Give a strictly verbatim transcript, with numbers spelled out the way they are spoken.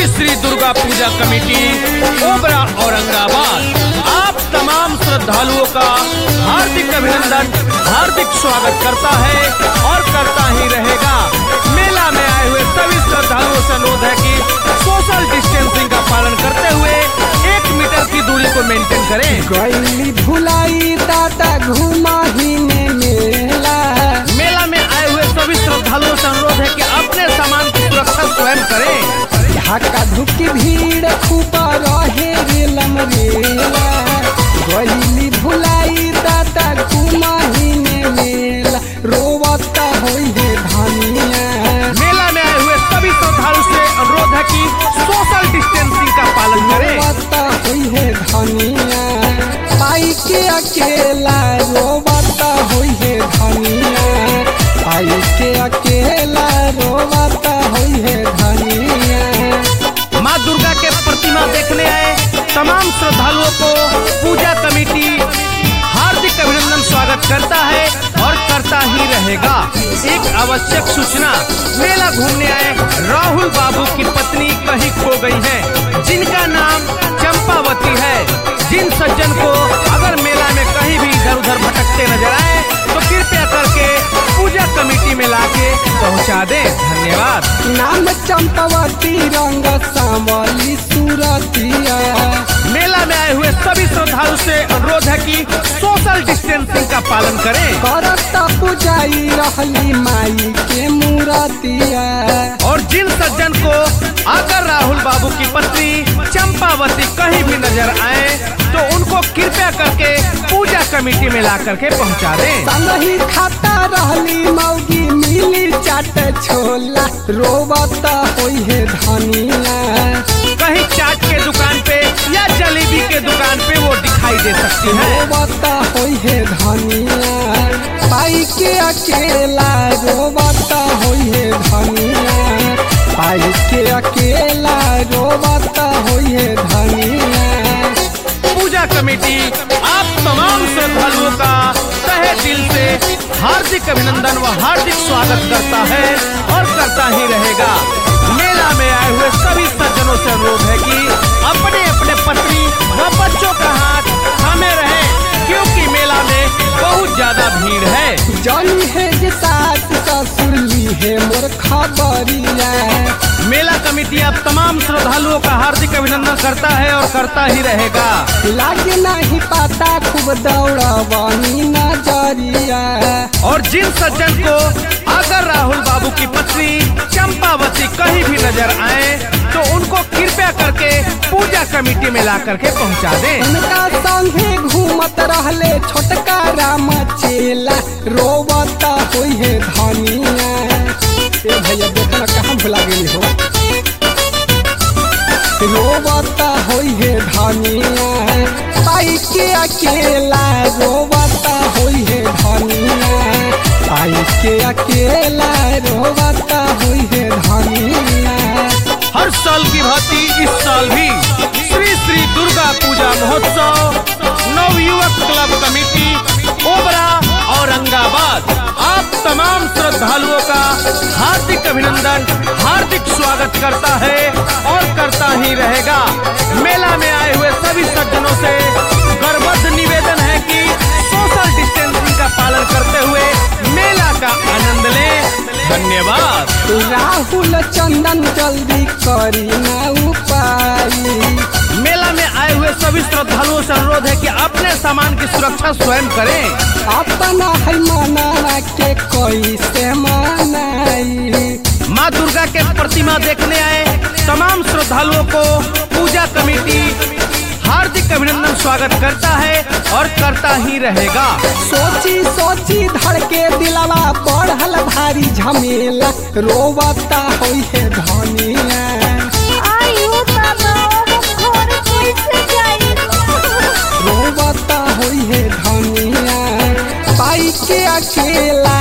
Shri Durga Puja committee Obra Aurangabad आप तमाम श्रद्धालुओं का हार्दिक अभिनंदन, हार्दिक स्वागत करता है और करता ही रहेगा। मेला में आए हुए सभी श्रद्धालुओं से अनुरोध है कि सोशल डिस्टेंसिंग का पालन करते हुए एक मीटर की दूरी को मेंटेन करें। गईली भुलाई दादा घुमा ही में मेला मेला में आए हुए सभी श्रद्धालुओं से अनुरोध है कि अपने सामान की सुरक्षा स्वयं करें। धक्का धुक्की भीड़ खूब रहे रेलम रेला गईली भुलाई दादा घुमा ही में मेला रोवता होई है धनिया। मेला में आए हुए सभी श्रद्धालु से अनुरोध है कि सोशल डिस्टेंसिंग का पालन करें। रोवता होई है धनिया पाई के अकेला रोवता होई है धनिया पाई के अकेला रोवता होई है धनिया। माँ दुर्गा के प्रतिमा देखने आए तमाम श्रद्धालुओं को पूजा कमेटी हार्दिक अभिनंदन स्वागत करता है और करता ही रहेगा। एक आवश्यक सूचना, मेला घूमने आए राहुल बाबू की पत्नी कहीं खो गई है, जिनका नाम चंपावती है। जिन सज्जन को अगर मेला में कहीं भी इधर उधर भटकते नजर आए तो कृपया करके पूजा कमेटी में लाके पहुंचा दें। धन्यवाद। नाम चंपावती रंग सांवली सूरतिया। मेला में आए हुए सभी श्रद्धालु से अनुरोध है कि सोशल डिस्टेंसिंग का पालन करें। करता पुजाई रहली माई के मूरतिया। और जिन सज्जन को अगर राहुल बाबू की पत्नी चंपावती कहीं भी नजर आए तो उनको कृपया करके पूजा कमेटी में ला करके पहुंचा दें। संगही खाता रहली मौगी मिली चाट छोला रोवता होई है धनिया। कहीं चाट के दुकान पे या जलेबी के दुकान पे वो दिखाई दे सकती है। रोवता होई है धनिया पाई के अकेला रोवता होई है धनिया पाई के अकेला रोवता होई है धनिया। पूजा कमेटी आप तमाम श्रद्धालुओं का तहे दिल से हार्दिक अभिनंदन व हार्दिक स्वागत करता है और करता ही रहेगा। मेला में आए हुए सभी सज्जनों से अनुरोध है कि अपने अपने पत्नी व बच्चों का हाथ थामे रहें, क्योंकि मेला में बहुत ज्यादा भीड़ है। जानी है जे सास ससुर ली है मोर खबरिया। मेला कमेटी आप तमाम श्रद्धालुओं का हार्दिक अभिनंदन करता है और करता ही रहेगा। लागे नहीं पाता खूब दौड़ावानी नजरिया। और जिन सज्जन को अगर राहुल बाबू की पत्नी चंपावती कहीं भी नजर आए तो उनको कृपया करके पूजा कमेटी में ला करके पहुंचा दें। उनका संगे घूमत रहले छोटका राम चेला रोवता होई है धनिया। ए भैया देखना कहाँ भुला गई हो। रोवता होई है धनिया पाई के अकेला रोवता होई है धनिया पाई के अकेला रोवता होई है धनिया। हर साल की भांति इस साल भी श्री श्री दुर्गा पूजा महोत्सव नवयुवक क्लब कमेटी ओबरा औरंगाबाद आप तमाम श्रद्धालुओं का हार्दिक अभिनंदन, हार्दिक स्वागत करता है और करता ही रहेगा। मेला में आए हुए सभी सज्जनों से गर्वबद्ध निवेदन है कि सोशल डिस्टेंसिंग का पालन करते हुए मेला का आनंद लें। धन्यवाद। राहुल चंदन जल्दी करी ना उपाय। मेला में आए हुए सभी श्रद्धालुओं से अनुरोध है कि अपने सामान की सुरक्षा स्वयं करें। अपना है मना के कोई से मनाई। माँ दुर्गा के प्रतिमा देखने आए तमाम श्रद्धालुओं को पूजा कमेटी हार्दिक अभिनंदन स्वागत करता है और करता ही रहेगा। सोची सोची धड़के दिलवा बढ़ल भारी झमेला रोवता होई है धनिया। रोवता होई है धनिया पाई के अकेला